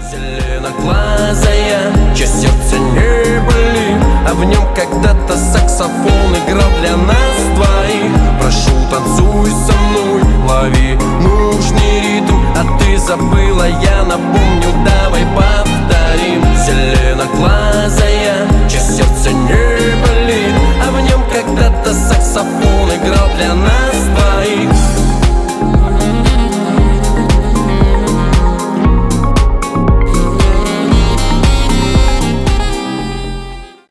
Зеленоглазая, чье сердце не болит, а в нем когда-то саксофон играл для нас двоих. Прошу, танцуй со мной, лови нужный ритм, а ты забыла, я напомню.